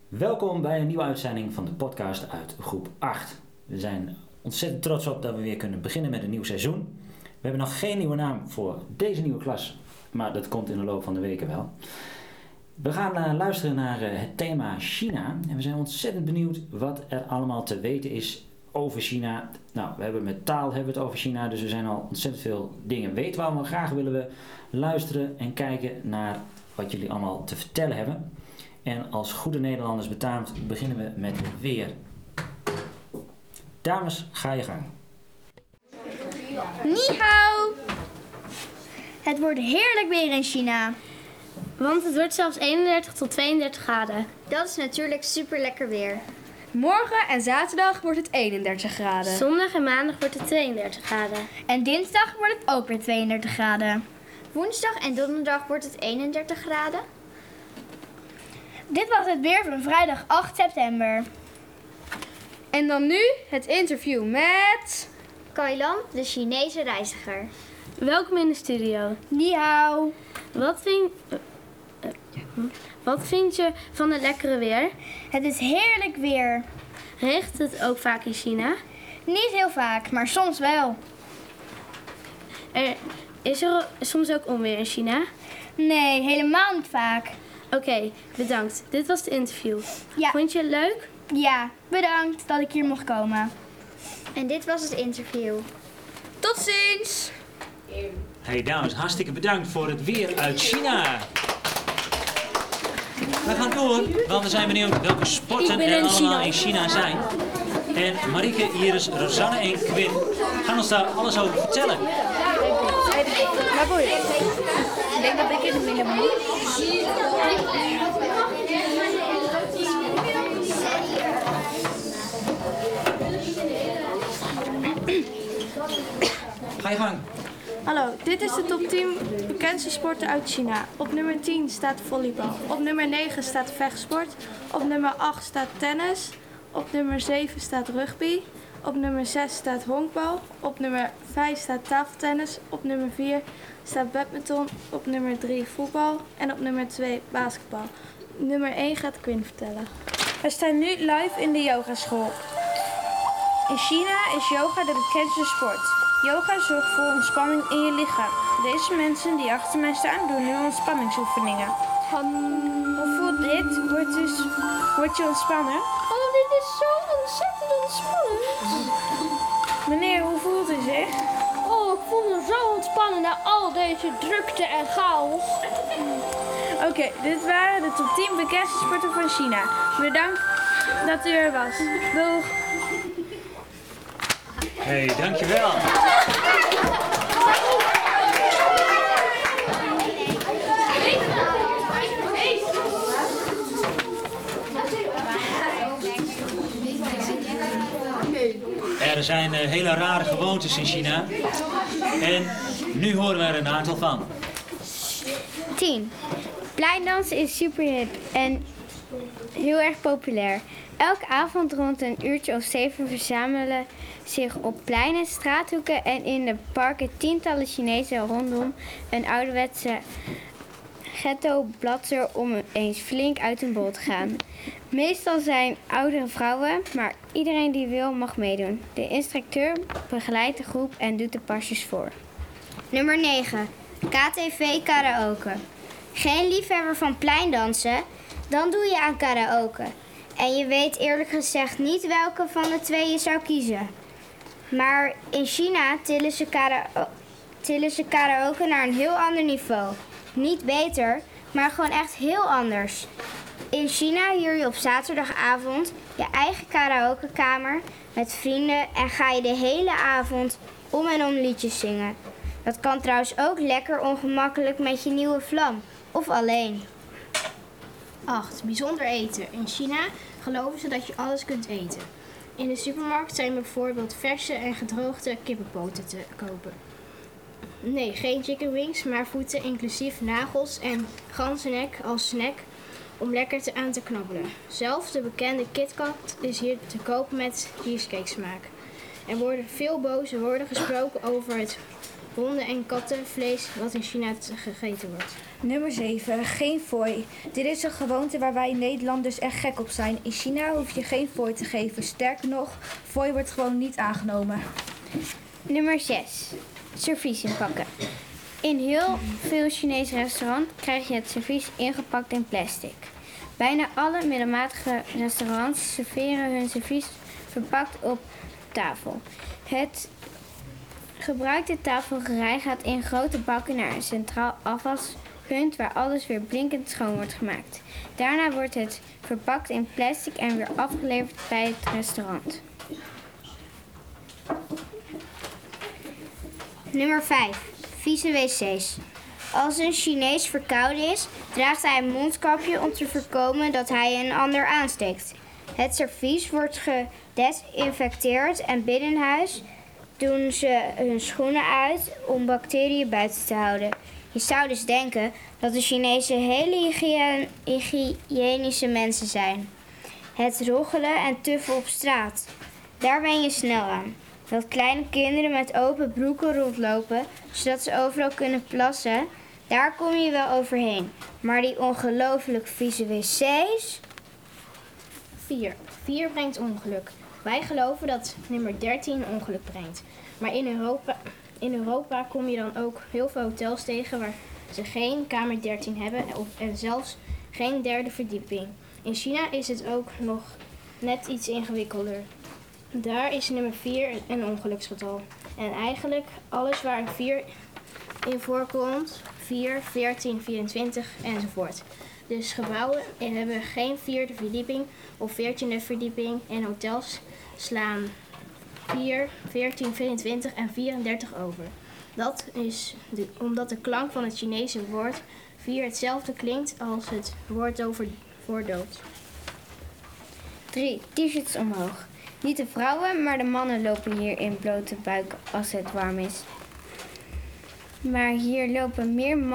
Welkom bij een nieuwe uitzending van de podcast uit groep 8. We zijn ontzettend trots op dat we weer kunnen beginnen met een nieuw seizoen. We hebben nog geen nieuwe naam voor deze nieuwe klas, maar dat komt in de loop van de weken wel. We gaan luisteren naar het thema China en we zijn ontzettend benieuwd wat er allemaal te weten is over China. Nou, met taal hebben we het over China, dus er zijn al ontzettend veel dingen weten we allemaal. Graag willen we luisteren en kijken naar wat jullie allemaal te vertellen hebben. En als goede Nederlanders betaamt beginnen we met het weer. Dames, ga je gang. Ni hao! Het wordt heerlijk weer in China. Want het wordt zelfs 31 tot 32 graden. Dat is natuurlijk super lekker weer. Morgen en zaterdag wordt het 31 graden. Zondag en maandag wordt het 32 graden. En dinsdag wordt het ook weer 32 graden. Woensdag en donderdag wordt het 31 graden. Dit was het weer van vrijdag 8 september. En dan nu het interview met... Kailan, de Chinese reiziger. Welkom in de studio. Ni hao. Wat vind je van het lekkere weer? Het is heerlijk weer. Regent het ook vaak in China? Niet heel vaak, maar soms wel. Is er soms ook onweer in China? Nee, helemaal niet vaak. Oké, bedankt. Dit was het interview. Ja. Vond je het leuk? Ja, bedankt dat ik hier mocht komen. En dit was het interview. Tot ziens! Hey dames, hartstikke bedankt voor het weer uit China. We gaan door, want we zijn benieuwd welke sporten er allemaal in China zijn. En Marieke, Iris, Rosanne en Quinn gaan ons daar alles over vertellen. Ik denk dat ik in het midden moet. Ga je gang. Hallo, dit is de top 10 bekendste sporten uit China. Op nummer 10 staat volleybal. Op nummer 9 staat vechtsport. Op nummer 8 staat tennis. Op nummer 7 staat rugby. Op nummer 6 staat honkbal. Op nummer 5 staat tafeltennis. Op nummer 4 staat badminton. Op nummer 3 voetbal. En op nummer 2 basketbal. Nummer 1 gaat Quinn vertellen. We staan nu live in de yogaschool. In China is yoga de bekendste sport. Yoga zorgt voor ontspanning in je lichaam. Deze mensen die achter mij staan doen nu ontspanningsoefeningen. Hoe voelt dit? Word je ontspannen? Oh, dit is zo ontzettend ontspannend. Meneer, hoe voelt u zich? Oh, ik voel me zo ontspannen na al deze drukte en chaos. Oké, dit waren de top 10 bekendste sporten van China. Bedankt dat u er was. Doeg! Hey, dankjewel. Er zijn hele rare gewoontes in China. En nu horen we er een aantal van. 10. Pleindansen is super hip en heel erg populair. Elke avond rond een uurtje of 7 verzamelen zich op pleinen, straathoeken en in de parken tientallen Chinezen rondom een ouderwetse ghetto-bladser om eens flink uit hun bol te gaan. Meestal zijn oudere vrouwen, maar iedereen die wil mag meedoen. De instructeur begeleidt de groep en doet de pasjes voor. Nummer 9. KTV karaoke. Geen liefhebber van pleindansen? Dan doe je aan karaoke. En je weet eerlijk gezegd niet welke van de twee je zou kiezen. Maar in China tillen ze karaoke naar een heel ander niveau. Niet beter, maar gewoon echt heel anders. In China huur je op zaterdagavond je eigen karaokekamer met vrienden en ga je de hele avond om en om liedjes zingen. Dat kan trouwens ook lekker ongemakkelijk met je nieuwe vlam of alleen. 8. Bijzonder eten. In China geloven ze dat je alles kunt eten. In de supermarkt zijn bijvoorbeeld verse en gedroogde kippenpoten te kopen. Nee, geen chicken wings, maar voeten inclusief nagels en ganzennek als snack om lekker aan te knabbelen. Zelfs de bekende KitKat is hier te koop met cheesecake smaak. Er worden veel boze woorden gesproken over het honden- en kattenvlees wat in China gegeten wordt. Nummer 7. Geen fooi. Dit is een gewoonte waar wij Nederlanders echt gek op zijn. In China hoef je geen fooi te geven. Sterker nog, fooi wordt gewoon niet aangenomen. Nummer 6. Servies inpakken. In heel veel Chinese restaurants krijg je het servies ingepakt in plastic. Bijna alle middelmatige restaurants serveren hun servies verpakt op tafel. Het gebruikte tafelgerei gaat in grote bakken naar een centraal afwaspunt waar alles weer blinkend schoon wordt gemaakt. Daarna wordt het verpakt in plastic en weer afgeleverd bij het restaurant. Nummer 5. Vieze wc's. Als een Chinees verkouden is, draagt hij een mondkapje om te voorkomen dat hij een ander aansteekt. Het servies wordt gedesinfecteerd en binnenhuis doen ze hun schoenen uit om bacteriën buiten te houden. Je zou dus denken dat de Chinezen hele hygiënische mensen zijn. Het roggelen en tuffen op straat. Daar ben je snel aan. Dat kleine kinderen met open broeken rondlopen, zodat ze overal kunnen plassen, daar kom je wel overheen. Maar die ongelooflijk vieze wc's... 4. 4 brengt ongeluk. Wij geloven dat nummer 13 ongeluk brengt. Maar in Europa kom je dan ook heel veel hotels tegen waar ze geen kamer 13 hebben en zelfs geen derde verdieping. In China is het ook nog net iets ingewikkelder. Daar is nummer 4 een ongeluksgetal. En eigenlijk alles waar een 4 in voorkomt, 4, 14, 24 enzovoort. Dus gebouwen hebben geen 4e verdieping of 14e verdieping en hotels slaan 4, 14, 22 en 34 over. Dat is omdat de klank van het Chinese woord 4 hetzelfde klinkt als het woord voor dood. 3. T-shirts omhoog. Niet de vrouwen, maar de mannen lopen hier in blote buik als het warm is. Maar hier lopen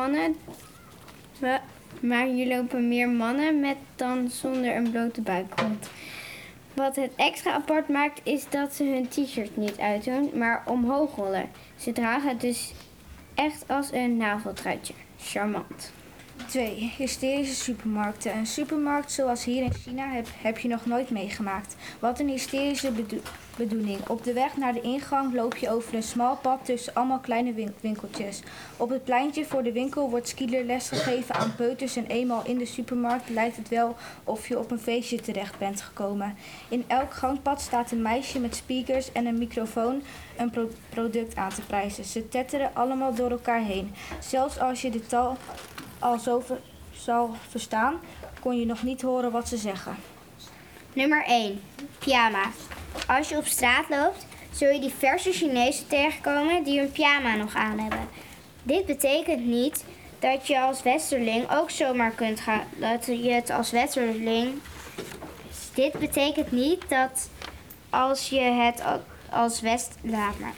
meer mannen met dan zonder een blote buik rond. Wat het extra apart maakt is dat ze hun t-shirt niet uitdoen, maar omhoog rollen. Ze dragen het dus echt als een naveltruitje. Charmant. 2. Hysterische supermarkten. Een supermarkt zoals hier in China heb je nog nooit meegemaakt. Wat een hysterische bedoeling. Op de weg naar de ingang loop je over een smal pad tussen allemaal kleine winkeltjes. Op het pleintje voor de winkel wordt skielerles gegeven aan peuters en eenmaal in de supermarkt lijkt het wel of je op een feestje terecht bent gekomen. In elk gangpad staat een meisje met speakers en een microfoon een product aan te prijzen. Ze tetteren allemaal door elkaar heen. Zelfs als je de taal al zo zal verstaan, kon je nog niet horen wat ze zeggen. Nummer 1. Pyjama. Als je op straat loopt, zul je diverse Chinezen tegenkomen die hun pyjama nog aan hebben. Dit betekent niet dat je als westerling ook zomaar kunt gaan. Dat je het als westerling. Dit betekent niet dat als je het als Laat maar.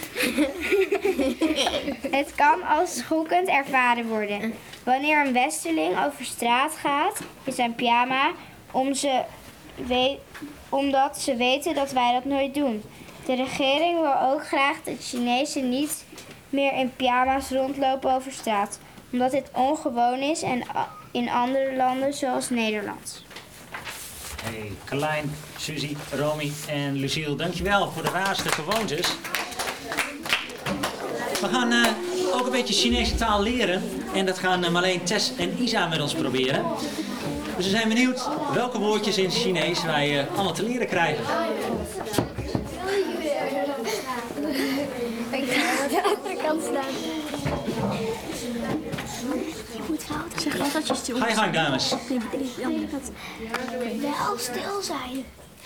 Het kan als schokkend ervaren worden. Wanneer een westerling over straat gaat in zijn pyjama, omdat ze weten dat wij dat nooit doen. De regering wil ook graag dat Chinezen niet meer in pyjama's rondlopen over straat, omdat dit ongewoon is en in andere landen zoals Nederland. Hey, Carlijn, Suzy, Romy en Luciel, dankjewel voor de raarste gewoontes. We gaan ook een beetje Chinese taal leren en dat gaan Marleen, Tess en Isa met ons proberen. Dus we zijn benieuwd welke woordjes in het Chinees wij allemaal te leren krijgen. Ik ga aan de andere kant staan. Zeg altijd dat je stil Ga je gang, dames. wel stil zijn.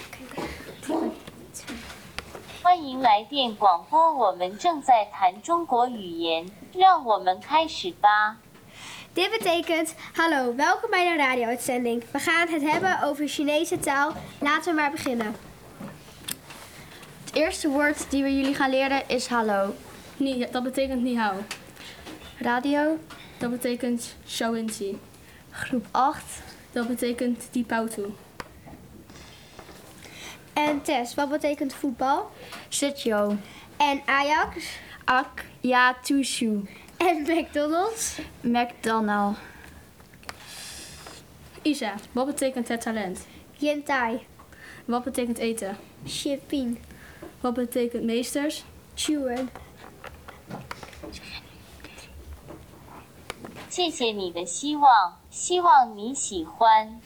欢迎来电广播，我们正在谈中国语言，让我们开始吧。 Dit betekent, hallo, welkom bij de radio-uitzending. We gaan het hebben over Chinese taal. Laten we maar beginnen. Het eerste woord die we jullie gaan leren is hallo. Dat betekent ni hao. Radio, dat betekent shouenzi. Groep 8, dat betekent di pao tu. En Tess, wat betekent voetbal? Zitjo. En Ajax? Ak Ja, Tushu. En McDonald's? McDonald. Isa, wat betekent het talent? Yentai. Wat betekent eten? Shipping. Wat betekent meesters? Chuan. 谢谢你的希望，希望你喜欢。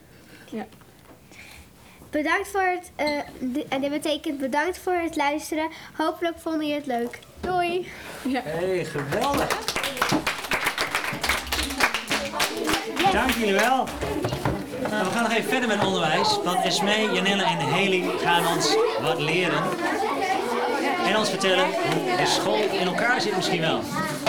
Bedankt voor het... en dit betekent bedankt voor het luisteren. Hopelijk vonden jullie het leuk. Doei! Hey, geweldig. Dank jullie wel. Nou, we gaan nog even verder met onderwijs. Want Esmee, Janelle en Haley gaan ons wat leren. En ons vertellen hoe de school in elkaar zit misschien wel.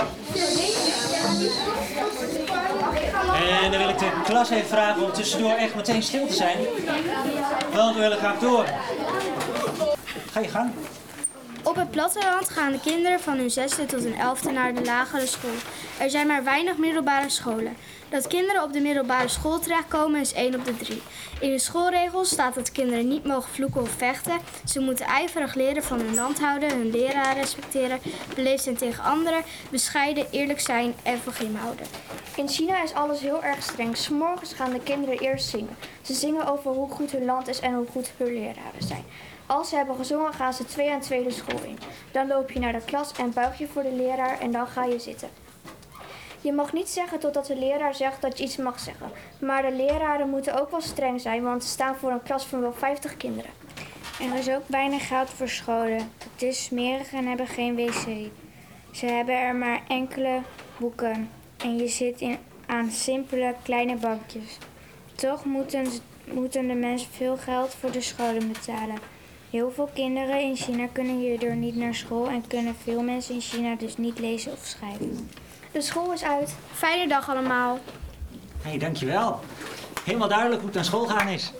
En dan wil ik de klas even vragen om tussendoor echt meteen stil te zijn. Want we willen graag door. Ga je gang. Op het platteland gaan de kinderen van hun 6e tot hun 11e naar de lagere school. Er zijn maar weinig middelbare scholen. Dat kinderen op de middelbare school terechtkomen is 1 op de 3. In de schoolregels staat dat kinderen niet mogen vloeken of vechten. Ze moeten ijverig leren van hun land houden, hun leraar respecteren, beleefd zijn tegen anderen, bescheiden, eerlijk zijn en van gym houden. In China is alles heel erg streng. 's Morgens gaan de kinderen eerst zingen. Ze zingen over hoe goed hun land is en hoe goed hun leraren zijn. Als ze hebben gezongen gaan ze 2 aan 2 de school in. Dan loop je naar de klas en buig je voor de leraar en dan ga je zitten. Je mag niet zeggen totdat de leraar zegt dat je iets mag zeggen. Maar de leraren moeten ook wel streng zijn, want ze staan voor een klas van wel 50 kinderen. Er is ook weinig geld voor scholen. Het is smerig en hebben geen wc. Ze hebben er maar enkele boeken. En je zit aan simpele kleine bankjes. Toch moeten de mensen veel geld voor de scholen betalen. Heel veel kinderen in China kunnen hierdoor niet naar school en kunnen veel mensen in China dus niet lezen of schrijven. De school is uit. Fijne dag allemaal. Hey, dankjewel. Helemaal duidelijk hoe het naar school gaan is.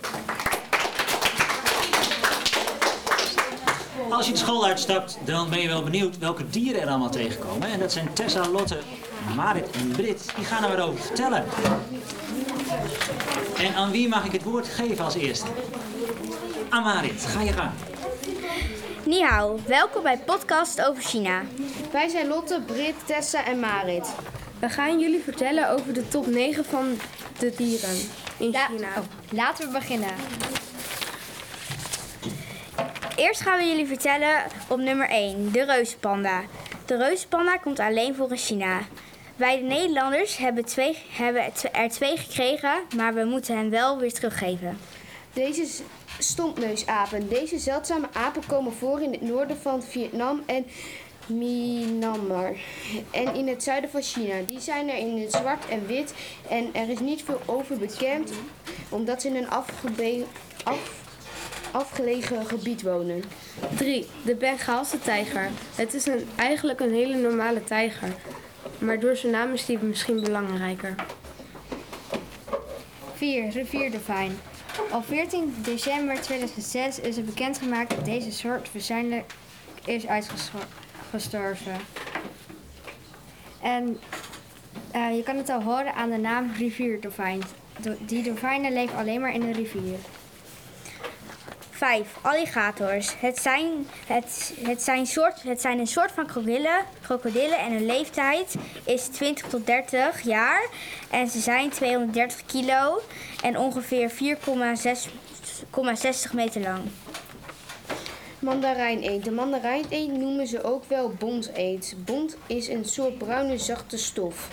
Als je de school uitstapt, dan ben je wel benieuwd welke dieren er allemaal tegenkomen. En dat zijn Tessa, Lotte, Marit en Brit. Die gaan er wat over vertellen. En aan wie mag ik het woord geven als eerste? Aan Marit, ga je gang. Ni hao, welkom bij podcast over China. Wij zijn Lotte, Brit, Tessa en Marit. We gaan jullie vertellen over de top 9 van de dieren in China. Laten we beginnen. Eerst gaan we jullie vertellen op nummer 1, de reuzenpanda. De reuzenpanda komt alleen voor in China. Wij de Nederlanders hebben er twee gekregen, maar we moeten hen wel weer teruggeven. Deze stompneusapen. Deze zeldzame apen komen voor in het noorden van Vietnam en Myanmar en in het zuiden van China. Die zijn er in het zwart en wit en er is niet veel over bekend omdat ze in een afgelegen gebied wonen. 3. De Bengaalse tijger. Het is eigenlijk een hele normale tijger, maar door zijn naam is die misschien belangrijker. 4. Rivierdolfijn. Op 14 december 2006 is er bekendgemaakt dat deze soort waarschijnlijk is uitgestorven. En je kan het al horen aan de naam rivierdolfijn. Die dolfijnen leven alleen maar in de rivier. 5. Alligators. Het zijn een soort van krokodillen en hun leeftijd is 20 tot 30 jaar. En ze zijn 230 kilo en ongeveer 4,60 meter lang. Mandarijneend. De mandarijneend noemen ze ook wel bonteend. Bont is een soort bruine zachte stof.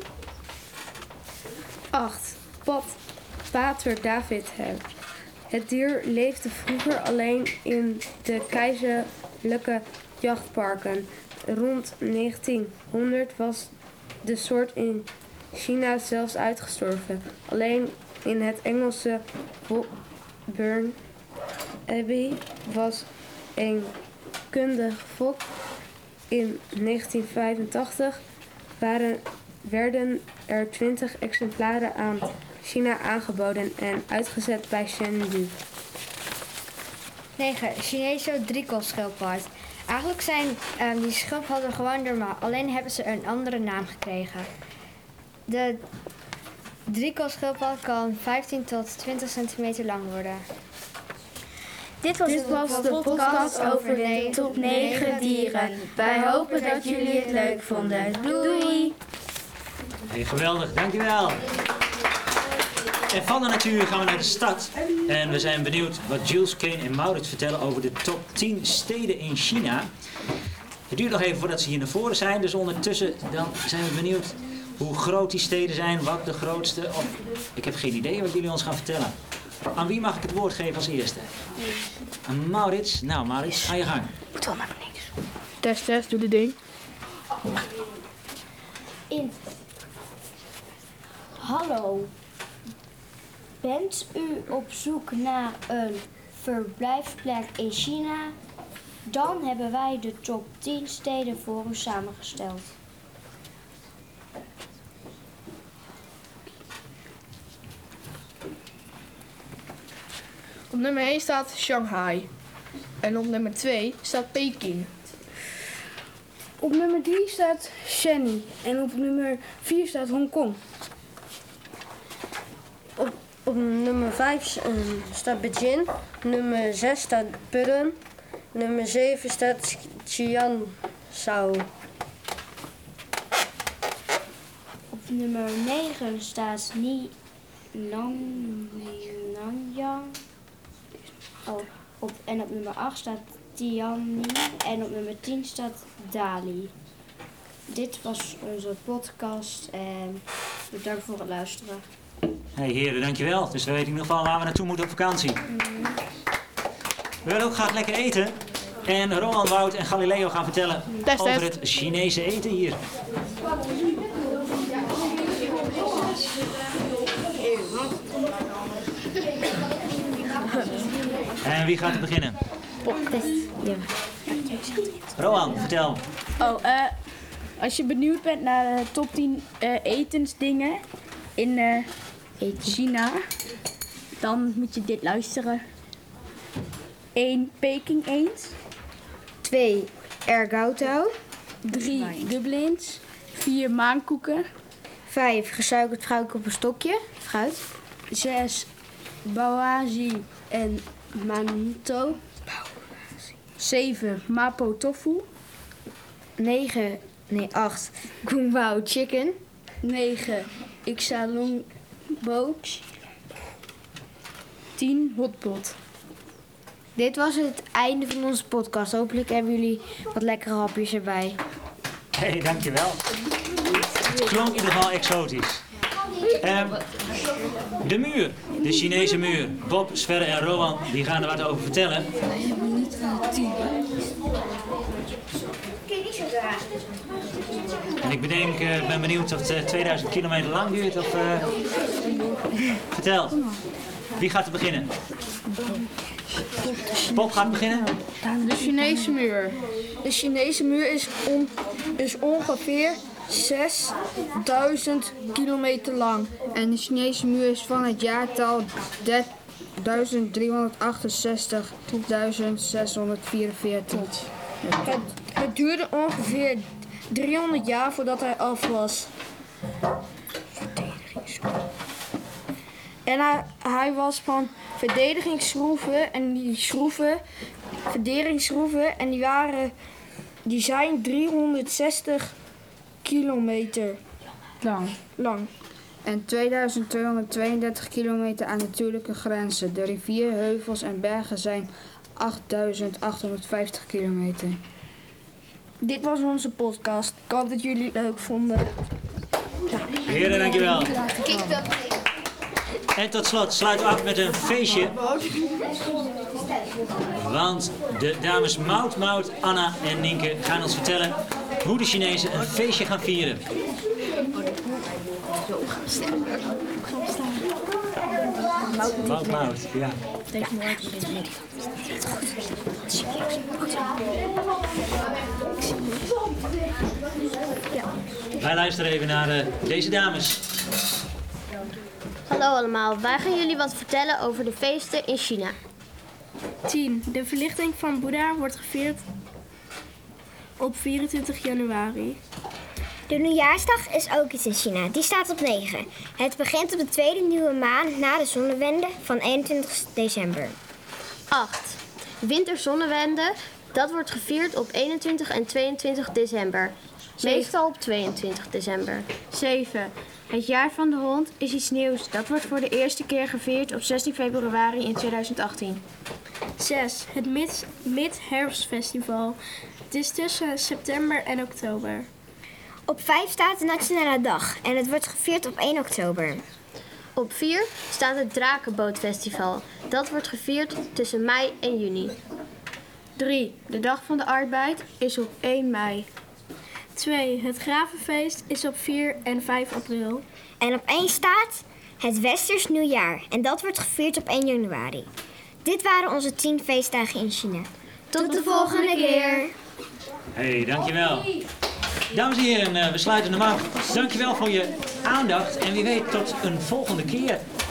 8. Pater Davidhert. Het dier leefde vroeger alleen in de keizerlijke jachtparken. Rond 1900 was de soort in China zelfs uitgestorven. Alleen in het Engelse Burn Abbey was een kundig volk. In 1985 werden er 20 exemplaren aan China aangeboden en uitgezet bij Chengdu. 9. Chinese driekolschildpad. Eigenlijk zijn die schildpadden gewoon normaal, alleen hebben ze een andere naam gekregen. De driekolschildpad kan 15 tot 20 centimeter lang worden. Dit was de podcast over de top 9 dieren. Wij hopen dat jullie het leuk vonden. Doei! Hey, geweldig, dankjewel. En van de natuur gaan we naar de stad. En we zijn benieuwd wat Jules, Kane en Maurits vertellen over de top 10 steden in China. Het duurt nog even voordat ze hier naar voren zijn, dus ondertussen dan zijn we benieuwd hoe groot die steden zijn, wat de grootste, of ik heb geen idee wat jullie ons gaan vertellen. Aan wie mag ik het woord geven als eerste? Aan Maurits. Nou Maurits, ga je gang. Moet wel naar beneden. Test, doe de ding. Hallo. Bent u op zoek naar een verblijfplek in China? Dan hebben wij de top 10 steden voor u samengesteld. Op nummer 1 staat Shanghai. En op nummer 2 staat Peking. Op nummer 3 staat Shenzhen. En op nummer 4 staat Hongkong. Op nummer 5 staat Beijing. Nummer 6 staat Pudden. Nummer 7 staat Qianzhou. Op nummer 9 staat Nanyang. En op nummer 8 staat Tianjin. En op nummer 10 staat Dali. Dit was onze podcast en bedankt voor het luisteren. Hey heren, dankjewel. Dus we weten in ieder geval waar we naartoe moeten op vakantie. We willen ook graag lekker eten. En Roland, Wout en Galileo gaan vertellen over het Chinese eten hier. En wie gaat er beginnen? Roland, vertel. Als je benieuwd bent naar de top 10 etensdingen in China, dan moet je dit luisteren. 1 Peking eend. 2 ergoutau. 3 dumplings. 4 maankoeken. 5 gesuikerd fruit op een stokje. Fruit. 6 baozi en manto. 7 mapo tofu. 8 kung pao chicken. 9 Ixalong bo. 10 hotpot. Dit was het einde van onze podcast. Hopelijk hebben jullie wat lekkere hapjes erbij. Hey, dankjewel. Het klonk in ieder geval exotisch. De muur, de Chinese muur. Bob, Sverre en Rowan die gaan er wat over vertellen. En ik ben benieuwd of het 2000 kilometer lang duurt. Of, vertel, wie gaat er beginnen? Bob gaat beginnen. De Chinese muur. De Chinese muur is ongeveer 6000 kilometer lang. En de Chinese muur is van het jaartal 1368 tot 1644. Het duurde ongeveer 300 jaar voordat hij af was. En hij was van verdedigingsschroeven en verdedigingsschroeven en die zijn 360 kilometer lang. En 2232 kilometer aan natuurlijke grenzen. De rivieren, heuvels en bergen zijn 8850 kilometer. Dit was onze podcast. Ik hoop dat jullie het leuk vonden. Heren, dankjewel. En tot slot sluiten we af met een feestje. Want de dames Maud, Anna en Nienke gaan ons vertellen hoe de Chinezen een feestje gaan vieren. Maud, ja. Wij luisteren even naar deze dames. Hallo allemaal, wij gaan jullie wat vertellen over de feesten in China. 10. De verlichting van Boeddha wordt gevierd op 24 januari. De nieuwjaarsdag is ook iets in China. Die staat op 9. Het begint op de tweede nieuwe maan na de zonnewende van 21 december. 8. Winterzonnewende, dat wordt gevierd op 21 en 22 december. Meestal op 22 december. 7. Het jaar van de hond is iets nieuws. Dat wordt voor de eerste keer gevierd op 16 februari in 2018. 6. Het Mid-Herfstfestival. Het is tussen september en oktober. Op 5 staat de Nationale Dag en het wordt gevierd op 1 oktober. Op 4 staat het Drakenbootfestival. Dat wordt gevierd tussen mei en juni. 3. De Dag van de Arbeid is op 1 mei. 2. Het Gravenfeest is op 4 en 5 april. En op 1 staat het Westers Nieuwjaar en dat wordt gevierd op 1 januari. Dit waren onze 10 feestdagen in China. Tot de volgende keer! Hey, dankjewel. Dames en heren, we sluiten hem af. Dankjewel voor je aandacht en wie weet tot een volgende keer.